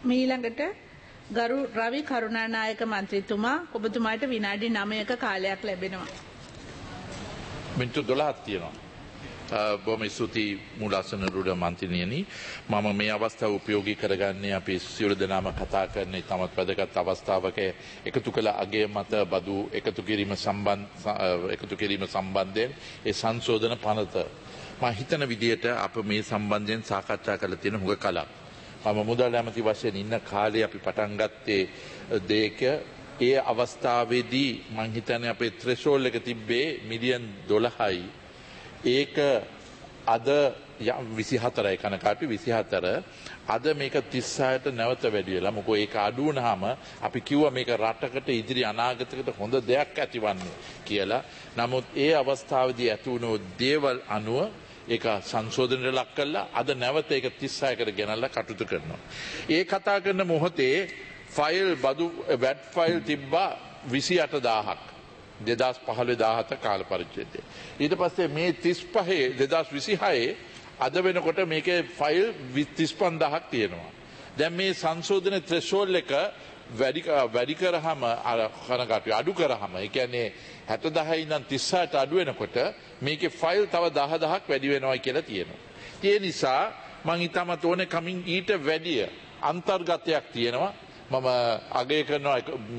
මීළඟට ගරු රවි කරුණානායක මන්ත්‍රීතුමා ඔබතුමාට විනාඩි 9ක කාලයක් ලැබෙනවා. මිනිත්තු 12ක් තියෙනවා. බොහොම ස්තුතියි මූලාසන රුඩ මන්ත්‍රීණියනි. මම මේ අවස්ථාව උපයෝගී කරගන්නේ අපි සියලු දෙනාම කතා කරන ඉතාමත් වැදගත් අවස්ථාවක එකතු කළ අගය මත බදු එකතු කිරීම සම්බන්ධයෙන් ඒ සංශෝධන පනත මම හිතන විදිහට අප මේ සම්බන්ධයෙන් සාකච්ඡා කරලා තියෙන හුඟ කලක්. මම මුදල් ඇමති වශයෙන් ඉන්න කාලේ අපි පටන් ගත්තේ දෙක ඒ අවස්ථාවේදී මම හිතන්නේ අපේ threshold එක තිබ්බේ මිලියන් 12යි. ඒක අද 24යි කනකාටු 24 අද මේක 36ට නැවත වැඩි වෙලා මොකෝ ඒක අඩු වුණාම අපි කිව්වා මේක රටකට ඉදිරි අනාගතයකට හොඳ දෙයක් ඇතිවන්නේ කියලා. නමුත් ඒ අවස්ථාවේදී ඇති වුණු දේවල් අනුව ඒක සංශෝධනයට ලක් කළා අද නැවත ඒක 36කට ගෙනල්ලා කටයුතු කරනවා. ඒ කතා කරන මොහොතේ ෆයිල් බදු වැට් ෆයිල් තිබ්බා 28000ක් 2015-17 කාල පරිච්ඡේදයේ. ඊට පස්සේ මේ 35 2026 අද වෙනකොට මේකේ ෆයිල් 35000ක් තියෙනවා. දැන් මේ සංශෝධන threshold එක වැඩි කරාම කනකාටු අඩු කරාම ඒ කියන්නේ 70000 ඉඳන් 36ට අඩු වෙනකොට මේකේ ෆයිල් තව 10000ක් වැඩි වෙනවා කියලා තියෙනවා. ඒ නිසා මම ඊටමත් ඕනේ කමින් ඊට වැඩිය අන්තර්ගතයක් තියෙනවා. මම අගය කරනවා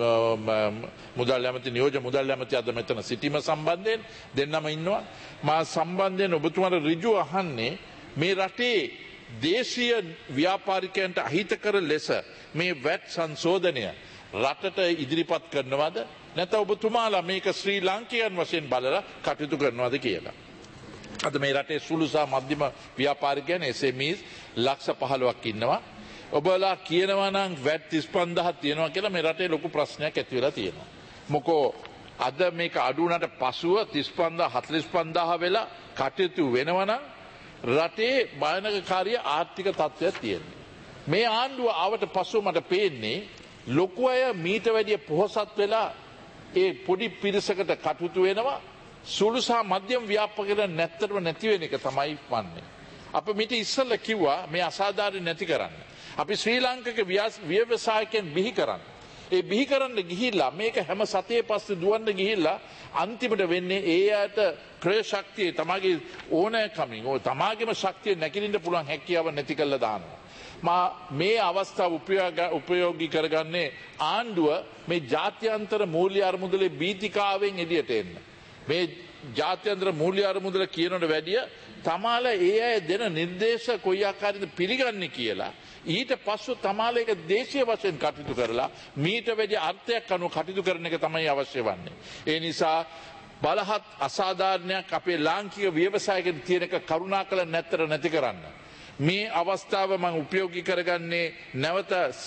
මුදල් ඇමති නියෝජ්‍ය මුදල් ඇමති අද මෙතන සිටීම සම්බන්ධයෙන් දෙන්නම ඉන්නවා. මා සම්බන්ධයෙන් ඔබතුමාට ඍජු අහන්නේ මේ රටේ දේශීය ව්‍යාපාරිකයන්ට අහිතකර ලෙස මේ වැට් සංශෝධනය රටට ඉදිරිපත් කරනවද නැත්නම් ඔබතුමාලා මේක ශ්‍රී ලාංකිකයන් වශයෙන් බලලා කටයුතු කරනවද කියලා. අද මේ රටේ සුළු සහ මධ්‍යම ව්‍යාපාරිකයන් SMEs ලක්ෂ 15ක් ඉන්නවා. ඔබලා කියනවා නම් වැට් 35000ක් තියෙනවා කියලා මේ රටේ ලොකු ප්‍රශ්නයක් ඇති වෙලා තියෙනවා. මොකෝ අද මේක අඩු වුණාට පසුව 35000 45000 වෙලා කටයුතු වෙනවා නම් රටේ භයානකකාරී ආර්ථික තත්ත්වයක් තියෙනවා. මේ ආණ්ඩුව ආවට පසුව මට පේන්නේ ලොකු අය මීට වැඩිය පොහොසත් වෙලා ඒ පොඩි පිරිසකට කටයුතු වෙනවා. සුළු සහ මධ්‍යම ව්‍යාපාරිකයන් නැත්තරම නැති වෙන එක තමයි වන්නේ. අප මිට ඉස්සෙල්ලා කිව්වා මේ අසාධාරණ නැති කරන්න. අපි ශ්‍රී ලාංකික ව්‍යවසායකයන් බිහි කරන්න. ඒ බිහි කරන්න ගිහිල්ලා මේක හැම සතියේ පස්සේ දුවන්න ගිහිල්ලා අන්තිමට වෙන්නේ ඒ අයට ක්‍රය ශක්තිය තමගේ ඕනෑකමින් තමාගේම ශක්තිය නැගිටින්න පුළුවන් හැකියාව නැති කරලා දානවා. මේ අවස්ථාව උපයෝගී කරගන්නේ ආණ්ඩුව මේ ජාත්‍යන්තර මූල්‍ය අරමුදලේ බීතිකාවෙන් එළියට එන්න. මේ ජාත්‍යන්තර මූල්‍ය අරමුදල කියනට වැඩිය තමාලා ඒ අය දෙන නිර්දේශ කොයි ආකාරයෙන්ද පිළිගන්නේ කියලා ඊට පස්සෙ තමාලා ඒක දේශීය වශයෙන් කටයුතු කරලා මීට වැඩි අර්ථයක් අනුව කටයුතු කරන එක තමයි අවශ්‍ය වන්නේ. ඒ නිසා බලහත් අසාධාරණයක් අපේ ලාංකික ව්‍යවසායකයන් තියෙන එක කරුණාකර නැත්තර නැති කරන්න. මේ අවස්ථාව මම උපයෝගී කරගන්නේ නැවත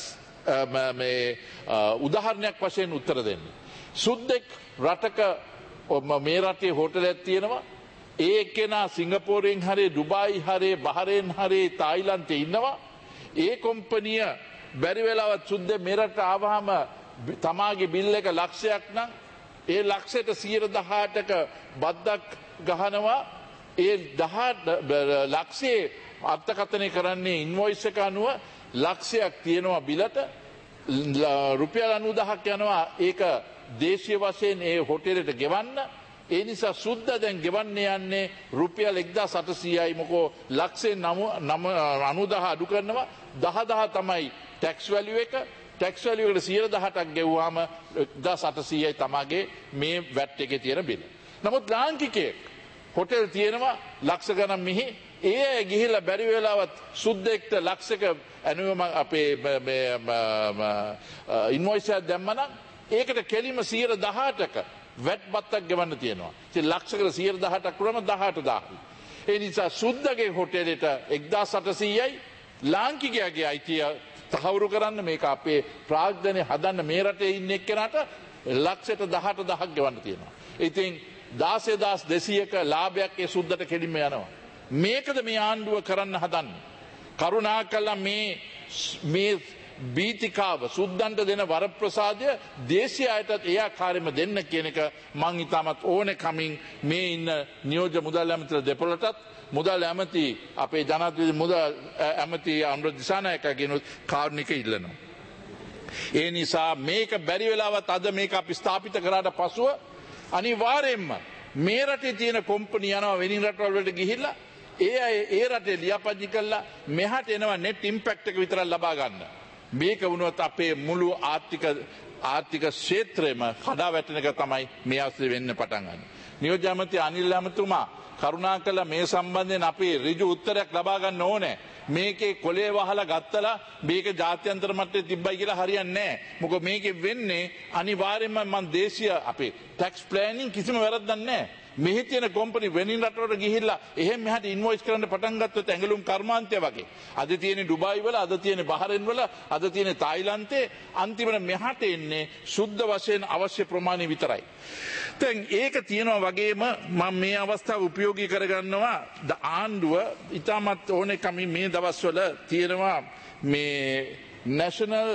මේ උදාහරණයක් වශයෙන් උත්තර දෙන්න. සුද්දෙක් රටක මේ රටේ හෝටලයක් තියෙනවා. ඒ කෙනා සිංගප්පූරුවෙන් හරි ඩුබායි හරි බහරේන් හරි තායිලන්තේ ඉන්නවා. ඒ කොම්පනිය බැරි වෙලාවත් සුද්දේ මේ රටට ආවහම තමාගේ බිල් එක ලක්ෂයක් නම් ඒ ලක්ෂයට 118ක බද්දක් ගහනවා. ඒ 10 ලක්ෂයේ අර්ථකථනය කරන්නේ ඉන්වොයිස් එක අනුව ලක්ෂයක් තියෙනවා බිලට රුපියල් 90000ක් යනවා. ඒක දේශීය වශයෙන් ඒ හොටෙලෙට ගෙවන්න. ඒ නිසා සුද්ද දැන් ගෙවන්න යන්නේ රුපියල් 1800යි මොකෝ ලක්ෂයෙන් 90000 අඩු කරනවා 10000 තමයි ටැක්ස් වැලියු එක. ටැක්ස් වැලියු එකට 118ක් ගෙවුවාම 1800යි තමගේ මේ වැට් එකේ තියෙන බිල. නමුත් ලාංකිකයෙක් හොටෙල් තියෙනවා ලක්ෂ ගණන් මෙහි ඒ ගිහිල්ලා බැරි වෙලාවත් සුද්දෙක්ට ලක්ෂක ඇනුවම අපේ ඉන්වොයිස් එකක් දැම්මනම් ඒකට කෙලිම 118ක වැට් බත්තක් ගෙවන්න තියෙනවා. ඉතින් ලක්ෂයකට 118ක් වුණාම 18000යි. ඒ නිසා සුද්දගේ හොටෙලෙට 1800යි ලාංකිකයාගේ අයිතිය තහවුරු කරන්න මේක අපේ ප්‍රාග්ධනය හදන්න මේ රටේ ඉන්න එක්කෙනාට ලක්ෂයට 18000ක් ගෙවන්න තියෙනවා. ඉතින් 16200ක ලාභයක් ඒ සුද්දට කෙලින්ම යනවා. මේකද මේ ආණ්ඩුව කරන්න හදන්නේ. කරුණාකරලා මේ බීතිකාව සුද්දන්ට දෙන වරප්‍රසාදය දේශීය අයටත් ඒ ආකාරයෙන්ම දෙන්න කියන එක මං ඉතාමත් ඕනකමින් මේ ඉන්න නියෝජ්‍ය මුදල් ඇමතිලා දෙපළටත් මුදල් ඇමති අපේ ජනාධිපති මුදල් ඇමති අනුර දිසානායකගෙනුත් කාරුණික ඉල්ලනවා. ඒ නිසා මේක බැරි වෙලාවත් අද මේක අපි ස්ථාපිත කරාට පසුව අනිවාර්යයෙන්ම මේ රටේ තියෙන කොම්පනි යනවා වෙනින් රටවල් වලට ගිහිල්ලා ඒ රටේ ලියාපදිංචි කළා මෙහාට එනවා net impact එක විතරක් ලබා ගන්න. මේක වුණොත් අපේ මුළු ආර්ථික ක්ෂේත්‍රෙම කඩා වැටෙන එක තමයි මේ අවස්ථාවේ වෙන්න පටන් ගන්න. නියෝජ්‍ය ඇමති අනිල් ඇමතුමා කරුණාකරලා මේ සම්බන්ධයෙන් අපි ඍජු උත්තරයක් ලබා ගන්න ඕනේ. මේකේ කොලේ වහලා ගත්තලා මේක ජාත්‍යන්තර මට්ටමේ තිබ්බයි කියලා හරියන්නේ නැහැ. මොකද මේකේ වෙන්නේ අනිවාර්යයෙන්ම මම දේශීය අපේ tax planning කිසිම වැරද්දක් නැහැ. මෙහි තියෙන කොම්පනි වෙනින් රටවලට ගිහිල්ලා එහෙම මෙහාට ඉන්වොයිස් කරන්න පටන් ගත්තොත් ඇඟලුම් කර්මාන්තය වගේ. අද තියෙන ඩුබායි වල, අද තියෙන බහරෙන් වල, අද තියෙන තායිලන්තේ අන්තිමට මෙහාට එන්නේ සුද්ධ වශයෙන් අවශ්‍ය ප්‍රමාණය විතරයි. දැන් ඒක තියෙනවා වගේම මම මේ අවස්ථාව උපයෝගී කරගන්නවා ආණ්ඩුව ඉතාමත් ඕනෙකම මේ දවස්වල තියෙනවා මේ National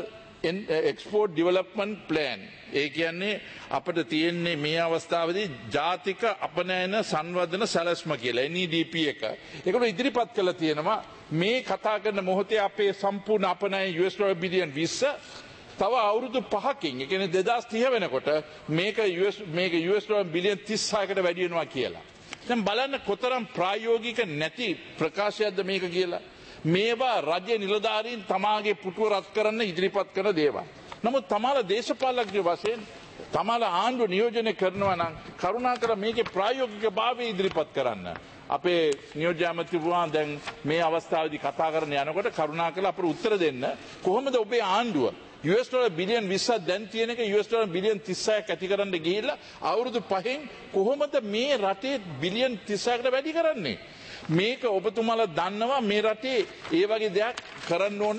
Export Development Plan. ඒ කියන්නේ අපිට තියෙන්නේ මේ අවස්ථාවේදී ජාතික අපනයන සංවර්ධන සැලැස්ම කියලා NEDP එක. ඒකට ඉදිරිපත් කළා තියෙනවා මේ කතා කරන මොහොතේ අපේ සම්පූර්ණ අපනයන US බිලියන් 20 තව අවුරුදු 5කින් ඒ කියන්නේ 2030 වෙනකොට මේක US බිලියන් 36කට වැඩි වෙනවා කියලා. දැන් බලන්න කොතරම් ප්‍රායෝගික නැති ප්‍රකාශයක්ද මේක කියලා. මේවා රජයේ නිලධාරීන් තමාගේ පුටුව රත් කරන්න ඉදිරිපත් කරන දේවල්. නමුත් තමාලා දේශපාලඥ වශයෙන් තමාලා ආණ්ඩුව නියෝජනය කරනවා නම් කරුණාකර මේකේ ප්‍රායෝගික භාවය ඉදිරිපත් කරන්න. අපේ නියෝජ්‍ය ඇමතිතුමා දැන් මේ අවස්ථාවේදී කතා කරන යනකොට කරුණාකර අපට උත්තර දෙන්න කොහොමද ඔබේ ආණ්ඩුව US බිලියන් 20ක් දැන් තියෙන එක US බිලියන් 36ක් ඇති කරන්න ගිහිල්ලා අවුරුදු 5න් කොහොමද මේ රටේ බිලියන් 36කට වැඩි කරන්නේ? මේක ඔබතුමාලා දන්නවා මේ රටේ ඒ වගේ දෙයක් කරන්න ඕන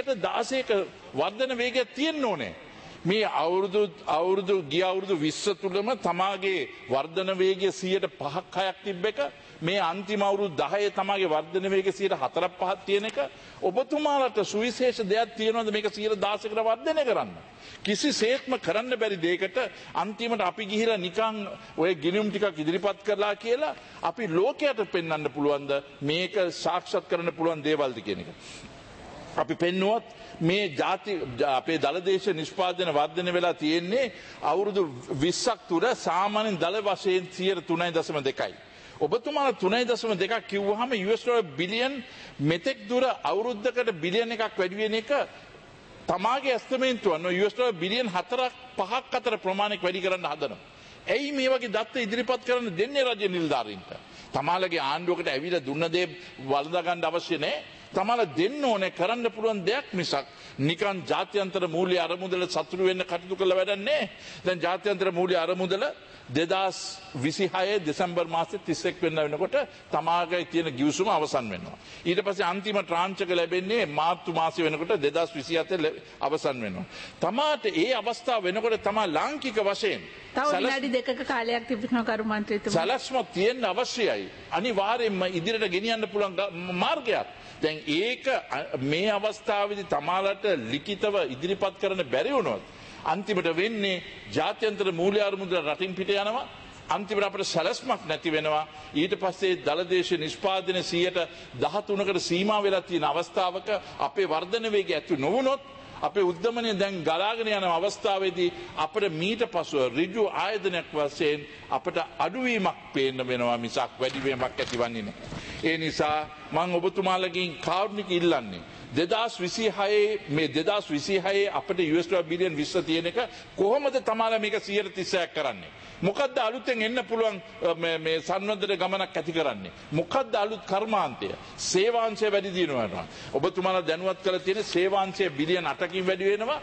116ක වර්ධන වේගයක් තියෙන්න ඕනේ. මේ අවුරුදු ගිය අවුරුදු 20 තුලම තමාගේ වර්ධන වේගය 105ක් 6ක් තිබ්බ එක මේ අන්තිම අවුරුදු 10 තමාගේ වර්ධන වේගය 4ක් 5ක් තියෙන එක ඔබතුමාලට සුවිශේෂ දෙයක් තියෙනවද මේක 116කට වර්ධනය කරන්න? කිසිසේත්ම කරන්න බැරි දෙයකට අන්තිමට අපි ගිහිලා නිකන් ඔය ගිණුම් ටිකක් ඉදිරිපත් කරලා කියලා අපි ලෝකයට පෙන්වන්න පුළුවන්ද මේක සාක්ෂාත් කරන්න පුළුවන් දේවල්ද කියන එක. අපි පෙන්නුවත් මේ අපේ දළදේශ නිෂ්පාදන වර්ධනය වෙලා තියෙන්නේ අවුරුදු 20ක් තුර සාමාන්‍යයෙන් දළ වශයෙන් 3.2යි. ඔබතුමාලා 3.2ක් කිව්වහම US බිලියන් මෙතෙක් දුර අවුරුද්දකට බිලියන් එකක් වැඩි වෙන එක තමාගේ ඇස්තමේන්තුව අනුව US බිලියන් 4ක් 5ක් අතර ප්‍රමාණයක් වැඩි කරන්න හදනවා. ඇයි මේ වගේ දත්ත ඉදිරිපත් කරන්න දෙන්නේ රජ නිලධාරීන්ට? තමාලගේ ආණ්ඩුවකට ඇවිල්ලා දුන්න දේ වළඳා ගන්න අවශ්‍ය නැහැ. තමාලා දෙන්න ඕනේ කරන්න පුළුවන් දෙයක් මිසක් නිකන් ජාත්‍යන්තර මූල්‍ය අරමුදල සතුරු වෙන්න කටයුතු කළ වැඩක් නැහැ. දැන් ජාත්‍යන්තර මූල්‍ය අරමුදල 2026 දෙසැම්බර් මාසේ 31 වෙනිදා වෙනකොට තමාගේ තියෙන ගිවිසුම අවසන් වෙනවා. ඊට පස්සේ අන්තිම ට්‍රාන්ච් එක ලැබෙන්නේ මාර්තු මාසේ වෙනකොට 2027 අවසන් වෙනවා. තමාට ඒ අවස්ථාව වෙනකොට තමා ලාංකික වශයෙන් තව විනාඩි දෙකක කාලයක් තිබෙනවා කරු මන්ත්‍රීතුමා. සැලැස්මක් තියෙන්න අවශ්‍යයි. අනිවාර්යයෙන්ම ඉදිරියට ගෙනියන්න පුළුවන් මාර්ගයක්. දැන් ඒක මේ අවස්ථාවේදී තමාලට ලිඛිතව ඉදිරිපත් කරන්න බැරි වුණොත් අන්තිමට වෙන්නේ ජාත්‍යන්තර මූල්‍ය අරමුදල රටින් පිට යනවා. අන්තිමට අපිට සැලැස්මක් නැති වෙනවා. ඊට පස්සේ දළදේශ නිෂ්පාදන 13%කට සීමා වෙලා තියෙන අවස්ථාවක අපේ වර්ධන වේගය ඇති නොවුනොත් අපේ උද්දමනය දැන් ගලාගෙන යන අවස්ථාවේදී අපිට මීට පසුව ඍජු ආයතනයක් වශයෙන් අපිට අඩුවීමක් පේන්න වෙනවා මිසක් වැඩිවීමක් ඇතිවන්නේ නැහැ. ඒ නිසා මම ඔබතුමාලගෙන් කාරුණික ඉල්ලන්නේ 2026 මේ 2026 අපිට US බිලියන් 20 තියෙන එක කොහොමද තමාලා මේක 130ක් කරන්නේ? මොකද්ද අලුතෙන් එන්න පුළුවන් මේ සංවර්ධන ගමනක් ඇති කරන්නේ? මොකද්ද අලුත් කර්මාන්තය? සේවාංශය වැඩි දිනනවා. ඔබතුමාලා දැනුවත් කරලා තියෙන සේවාංශය බිලියන් 8කින් වැඩි වෙනවා.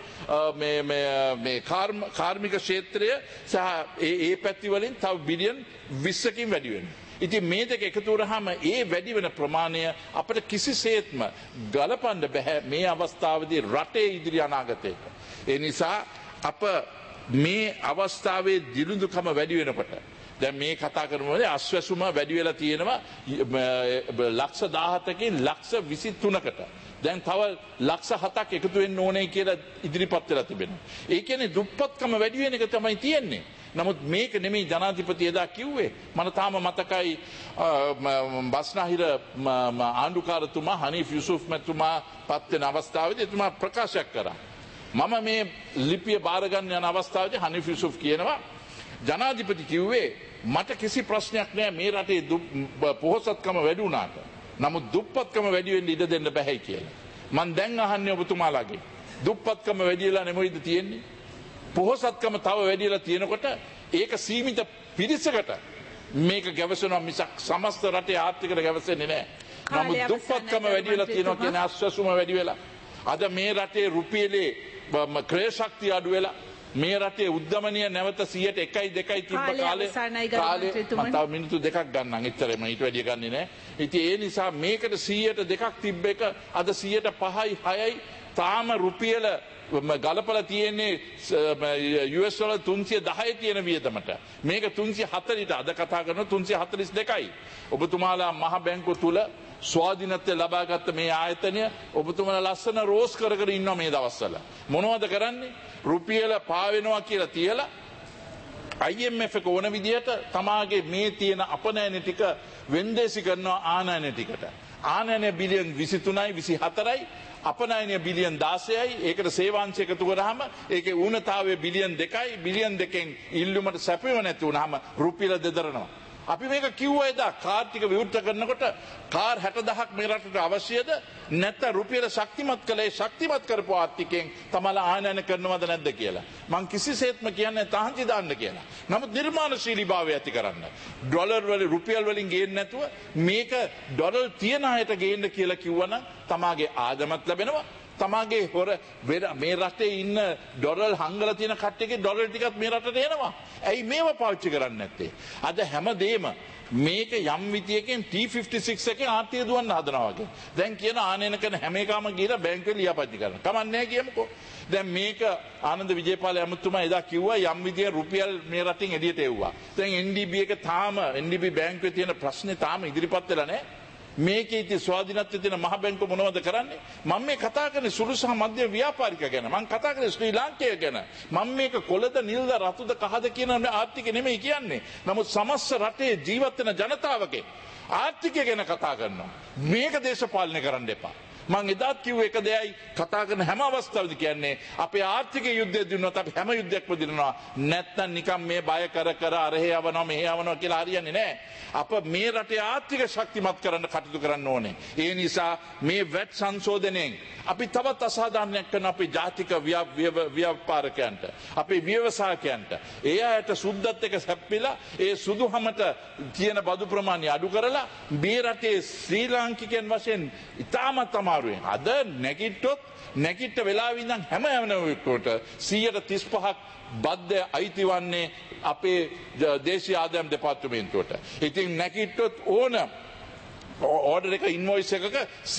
මේ කාර්මික ක්ෂේත්‍රය සහ ඒ පැති වලින් තව බිලියන් 20කින් වැඩි වෙනවා. ඉතින් මේ දෙක එකතු වුණාම ඒ වැඩි වෙන ප්‍රමාණය අපිට කිසිසේත්ම ගලපන්න බෑ මේ අවස්ථාවේදී රටේ ඉදිරි අනාගතයට. ඒ නිසා අප මේ අවස්ථාවේ දිනුදුකම වැඩි වෙනකොට දැන් මේ කතා කරනවානේ අස්වැසුම වැඩි වෙලා තියෙනවා ලක්ෂ 17කින් ලක්ෂ 23කට. දැන් තව ලක්ෂ 7ක් එකතු වෙන්න ඕනේ කියලා ඉදිරිපත් වෙලා තිබෙනවා. ඒ කියන්නේ දුප්පත්කම වැඩි වෙන එක තමයි තියෙන්නේ. නමුත් මේක නෙමෙයි ජනාධිපති එදා කිව්වේ. මම තාම මතකයි බස්නාහිර ආණ්ඩුකාරතුමා හනීෆ් යුසුෆ් මැතිතුමා පත් වෙන අවස්ථාවේදී එතුමා ප්‍රකාශයක් කරා. මම මේ ලිපිය බාර ගන්න යන අවස්ථාවේදී හනීෆ් යුසුෆ් කියනවා ජනාධිපති කිව්වේ මට කිසි ප්‍රශ්නයක් නෑ මේ රටේ පොහොසත්කම වැඩි වුණාට. නමුත් දුප්පත්කම වැඩි වෙන්න ඉඩ දෙන්න බෑයි කියලා. මම දැන් අහන්නේ ඔබතුමාලාගේ දුප්පත්කම වැඩි වෙලා නෙමෙයිද තියෙන්නේ? පොහොසත්කම තව වැඩිලා තියෙනකොට ඒක සීමිත පිරිසකට මේක ගැවසෙනවා මිසක් සමස්ත රටේ ආර්ථිකයට ගැවසෙන්නේ නැහැ. නමුත් දුප්පත්කම වැඩිලා තියෙනවා කියන ආශ්වාසුම වැඩි වෙලා. අද මේ රටේ රුපියලේ ක්‍රය ශක්තිය අඩු වෙලා මේ රටේ උද්දමනීය නැවත 101යි 2යි තිබ්බ කාලේ මම තව මිනිත්තු දෙකක් ගන්නම් එච්චරම ඊට වැඩිය ගන්නෙ නෑ. ඉතින් ඒ නිසා මේකට 100ට 2ක් තිබ්බ එක අද 105යි 6යි තාම රුපියල ගලපලා තියෙන්නේ US ඩොලර් 310 තියෙන වියදමට. මේක 340ට අද කතා කරනවා 342යි. ඔබතුමාලා මහ බැංකුව තුල ස්වාධීනත්වය ලබාගත්ත මේ ආයතනය ඔබතුමාලා ලස්සන රෝස් කර කර ඉන්නවා මේ දවස්වල. මොනවද කරන්නේ? රුපියල පාවෙනවා කියලා තියලා IMF එක ඕන විදියට තමාගේ මේ තියෙන අපනයන ටික වෙන්දේසි කරනවා ආනයන ටිකට. ආනයන බිලියන් 23යි 24යි අපනයනය බිලියන් 16යි ඒකට සේවාංශ එකතු කරාම ඒකේ ඌනතාවය බිලියන් 2යි බිලියන් 2කින් ඉල්ලුමට සැපෙව නැති වුනහම රුපියල දෙදරනවා. අපි මේක කිව්වා එදා කාර් ටික විවෘත කරනකොට කාර් 60000ක් මේ රටට අවශ්‍යද නැත්නම් රුපියල ශක්තිමත් කළේ ශක්තිමත් කරපු ආර්ථිකයෙන් තමලා ආනයන කරනවද නැද්ද කියලා. මං කිසිසේත්ම කියන්නේ තහංචි දාන්න කියලා. නමුත් නිර්මාණශීලීභාවය ඇති කරන්න. ඩොලර් වලින් රුපියල් වලින් ගේන්නේ නැතුව මේක ඩොලර් තියන අයට ගේන්න කියලා කිව්වනම් තමාගේ ආදමත් ලැබෙනවා. තමාගේ හොර මේ රටේ ඉන්න ඩොලර් හංගලා තියෙන කට්ටියගේ ඩොලර් ටිකත් මේ රටට එනවා. ඇයි මේව පාවිච්චි කරන්නේ නැත්තේ? අද හැමදේම මේක යම් විදියකින් T56 එකේ ආර්ථිකය දුවන්න හදනවා වගේ. දැන් කියන ආනයන කරන හැම එකම ගිහලා බැංකුවේ ලියාපදිංචි කරනවා. කමන්නේ නැහැ කියමුකෝ. දැන් මේක ආනන්ද විජේපාල ඇමතුමා එදා කිව්වා යම් විදිය රුපියල් මේ රටින් එළියට එව්වා. දැන් NDB එක තාම NDB බැංකුවේ තියෙන ප්‍රශ්නේ තාම ඉදිරිපත් වෙලා නැහැ. මේකේ ඉති ස්වාධීනත්වයේ තියෙන මහ බැංකුව මොනවද කරන්නේ? මම මේ කතා කරන්නේ සුළු සහ මධ්‍යම ව්‍යාපාරික ගැන. මම කතා කරන්නේ ශ්‍රී ලාංකේය ගැන. මම මේක කොළද නිල්ද රතුද කහද කියන ආර්ථිකය නෙමෙයි කියන්නේ. නමුත් සමස්ත රටේ ජීවත් වෙන ජනතාවගේ ආර්ථිකය ගැන කතා කරනවා. මේක දේශපාලනය කරන්න එපා. මං එදාත් කිව්ව එක දෙයයි කතා කරන හැම අවස්ථාවෙදි කියන්නේ අපේ ආර්ථික යුද්ධය දිනුනොත් අපි හැම යුද්ධයක්ම දිනනවා. නැත්තම් නිකන් මේ බය කර කර අරහෙ යවනවා මෙහෙ යවනවා කියලා හරියන්නේ නැහැ. අප මේ රටේ ආර්ථික ශක්තිමත් කරන්න කටයුතු කරන්න ඕනේ. ඒ නිසා මේ වැට් සංශෝධනයෙන් අපි තවත් අසාධාරණයක් කරන අපේ ජාතික ව්‍යාපාරිකයන්ට අපේ ව්‍යවසායකයන්ට ඒ අයට සුද්දත් එක සැප්පිලා ඒ සුදුහමට තියෙන බදු ප්‍රමාණය අඩු කරලා මේ රටේ ශ්‍රී ලාංකිකයන් වශයෙන් ඉතාමත් අද නැගිට්ට වෙලාවෙ ඉඳන් හැම යවනකොට 135ක් බද්ධ අයිති වන්නේ අපේ දේශීය ආදායම් දෙපාර්තමේන්තුවට. ඉතින් නැගිට්ටොත් ඕන ඕඩර් එක ඉන්වොයිස් එකක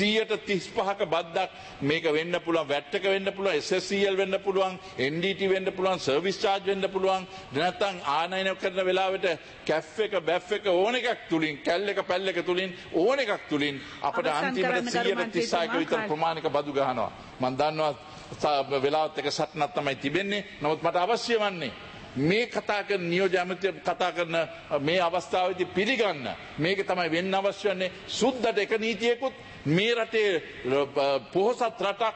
135ක බද්දක් මේක වෙන්න පුළුවන් වැට් එක වෙන්න පුළුවන් SSCL වෙන්න පුළුවන් NDT වෙන්න පුළුවන් සර්විස් චාර්ජ් වෙන්න පුළුවන් නැත්නම් ආනයන කරන වෙලාවට කැෆ් එක බැෆ් එක ඕන එකක් තුලින් කැල් එක පැල් එක තුලින් ඕන එකක් තුලින් අපිට අන්තිමට 136ක විතර ප්‍රමාණික බදු ගහනවා. මම දන්නවා වෙලාවත් එක සටනක් තමයි තිබෙන්නේ. නමුත් මට අවශ්‍ය වන්නේ මේ කතා කරන නියෝජ්‍ය ඇමති කතා කරන මේ අවස්ථාවේදී පිළිගන්න මේක තමයි වෙන්න අවශ්‍ය වන්නේ. සුද්දට එක නීතියකුත් මේ රටේ පොහොසත් රටක්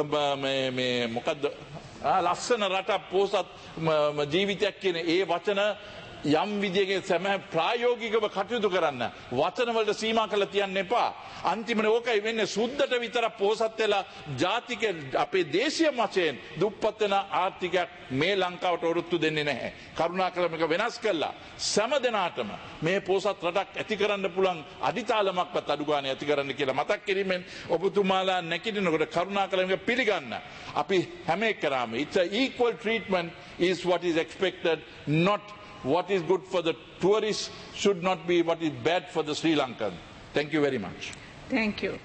මේ මොකද්ද ලස්සන රටක් පොහොසත් ජීවිතයක් කියන ඒ වචන යම් විදියකින් සම ප්‍රායෝගිකව කටයුතු කරන්න වචන වලට සීමා කරලා තියන්න එපා. අන්තිමට ඕකයි වෙන්නේ සුද්දට විතරක් පොහොසත් වෙලා ජාතික අපේ දේශීය වශයෙන් දුප්පත් වෙන ආර්ථිකයක් මේ ලංකාවට ඔරොත්තු දෙන්නේ නැහැ. කරුණාකරලා මේක වෙනස් කළා සෑම දිනාටම මේ පොහොසත් රටක් ඇති කරන්න පුළුවන් අඩිතාලමක්වත් අඩු ගන්න ඇති කරන්න කියලා මතක් කිරීමෙන් ඔබතුමාලා නැගිටිනකොට කරුණාකරලා මේක පිළිගන්න. අපි හැම එකරාම it's a equal treatment is what is expected, not what is good for the tourists should not be what is bad for the Sri Lankan. Thank you very much. Thank you.